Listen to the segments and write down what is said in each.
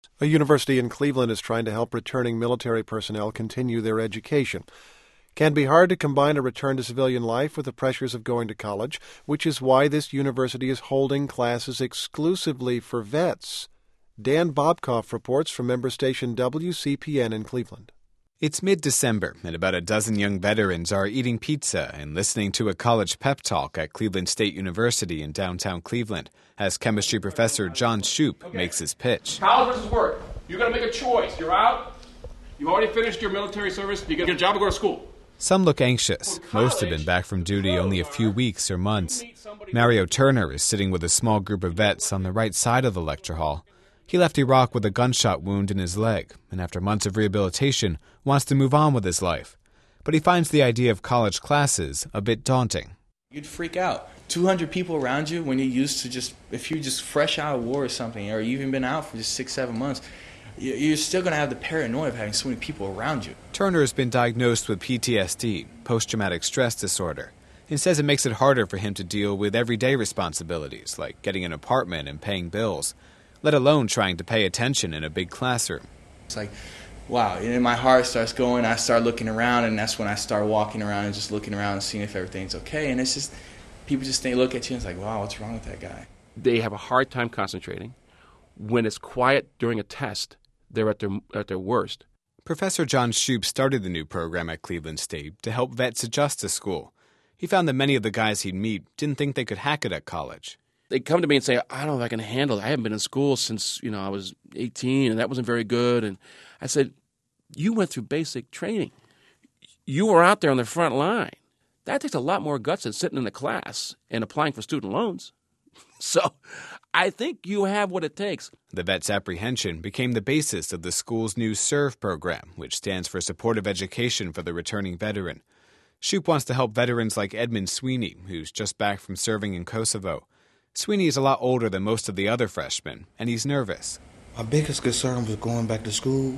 A university in Cleveland is trying to help returning military personnel continue their education. It can be hard to combine a return to civilian life with the pressures of going to college, which is why this university is holding classes exclusively for vets. Dan Bobkoff reports from member station WCPN in Cleveland. It's mid-December, and about a dozen young veterans are eating pizza and listening to a college pep talk at Cleveland State University in downtown Cleveland as chemistry professor John Shoup makes his pitch. College versus work. You're going to make a choice. You're out. You've already finished your military service. You get a job or go to school. Some look anxious. Most have been back from duty only a few weeks or months. Mario Turner is sitting with a small group of vets on the right side of the lecture hall. He left Iraq with a gunshot wound in his leg, and after months of rehabilitation, wants to move on with his life. But he finds the idea of college classes a bit daunting. You'd freak out. 200 people around you when you're used to if you're just fresh out of war or something, or you've even been out for just 6-7 months, you're still going to have the paranoia of having so many people around you. Turner has been diagnosed with PTSD, post-traumatic stress disorder, and says it makes it harder for him to deal with everyday responsibilities like getting an apartment and paying bills, let alone trying to pay attention in a big classroom. It's like, wow, and my heart starts going, I start looking around, and that's when I start walking around and just looking around and seeing if everything's okay, and it's just, people just look at you and it's like, wow, what's wrong with that guy? They have a hard time concentrating. When it's quiet during a test, they're at their worst. Professor John Shoup started the new program at Cleveland State to help vets adjust to school. He found that many of the guys he'd meet didn't think they could hack it at college. They come to me and say, I don't know if I can handle it. I haven't been in school since, I was 18, and that wasn't very good. And I said, you went through basic training. You were out there on the front line. That takes a lot more guts than sitting in the class and applying for student loans. So I think you have what it takes. The vet's apprehension became the basis of the school's new SERVE program, which stands for Supportive Education for the Returning Veteran. Shoup wants to help veterans like Edmund Sweeney, who's just back from serving in Kosovo. Sweeney is a lot older than most of the other freshmen, and he's nervous. My biggest concern was going back to school,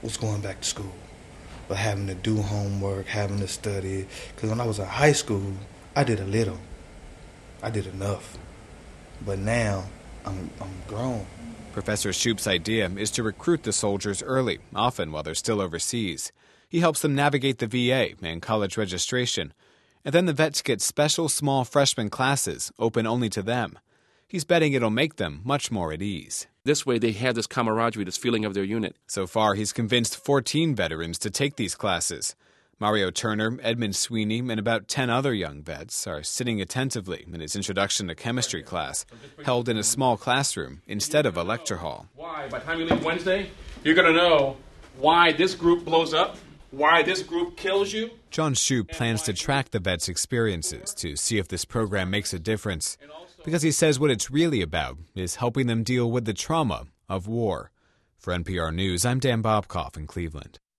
but having to do homework, having to study. Because when I was in high school, I did a little. I did enough. But now, I'm grown. Professor Shoup's idea is to recruit the soldiers early, often while they're still overseas. He helps them navigate the VA and college registration. And then the vets get special small freshman classes open only to them. He's betting it'll make them much more at ease. This way they have this camaraderie, this feeling of their unit. So far, he's convinced 14 veterans to take these classes. Mario Turner, Edmund Sweeney, and about 10 other young vets are sitting attentively in his introduction to chemistry class, held in a small classroom instead of a lecture hall. Why? By the time you leave Wednesday, you're going to know why this group blows up, why this group kills you. John Shoup plans to track the vets' experiences to see if this program makes a difference, because he says what it's really about is helping them deal with the trauma of war. For NPR News, I'm Dan Bobkoff in Cleveland.